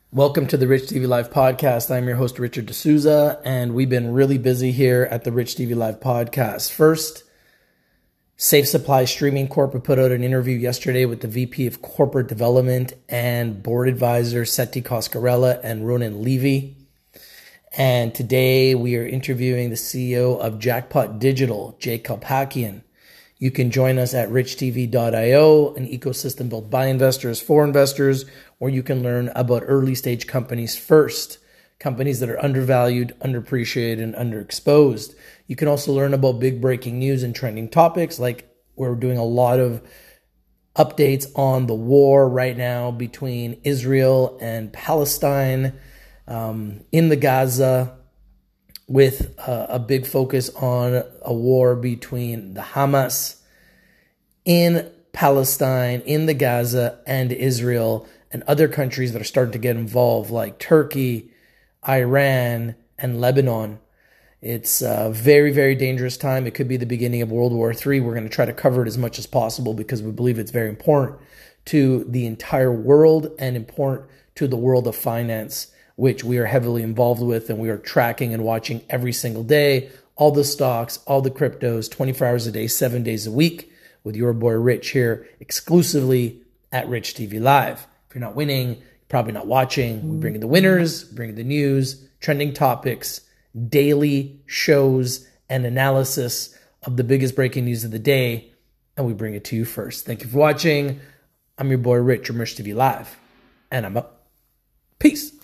Welcome to the Rich TV Live podcast. I'm your host, Richard D'Souza, and we've been really busy here at the Rich TV Live podcast. First, Safe Supply Streaming Corp put out an interview yesterday with the VP of Corporate Development and Board Advisor, Seti Coscarella and Ronan Levy. And today we are interviewing the CEO of Jackpot Digital, Jay Kalpakian. You can join us at richtv.io, an ecosystem built by investors for investors, where you can learn about early stage companies first, companies that are undervalued, underappreciated, and underexposed. You can also learn about big breaking news and trending topics, like we're doing a lot of updates on the war right now between Israel and Palestine in the Gaza, with a big focus on a war between the Hamas in Palestine, in the Gaza, and Israel, and other countries that are starting to get involved, like Turkey, Iran, and Lebanon. It's a very, very dangerous time. It could be the beginning of World War III. We're going to try to cover it as much as possible because we believe it's very important to the entire world and important to the world of finance, which we are heavily involved with, and we are tracking and watching every single day, all the stocks, all the cryptos, 24 hours a day, 7 days a week, with your boy Rich here exclusively at Rich TV Live. If you're not winning, you're probably not watching. We bring you the winners, bring you the news, trending topics, daily shows, and analysis of the biggest breaking news of the day, and we bring it to you first. Thank you for watching. I'm your boy Rich from Rich TV Live, and I'm up. Peace.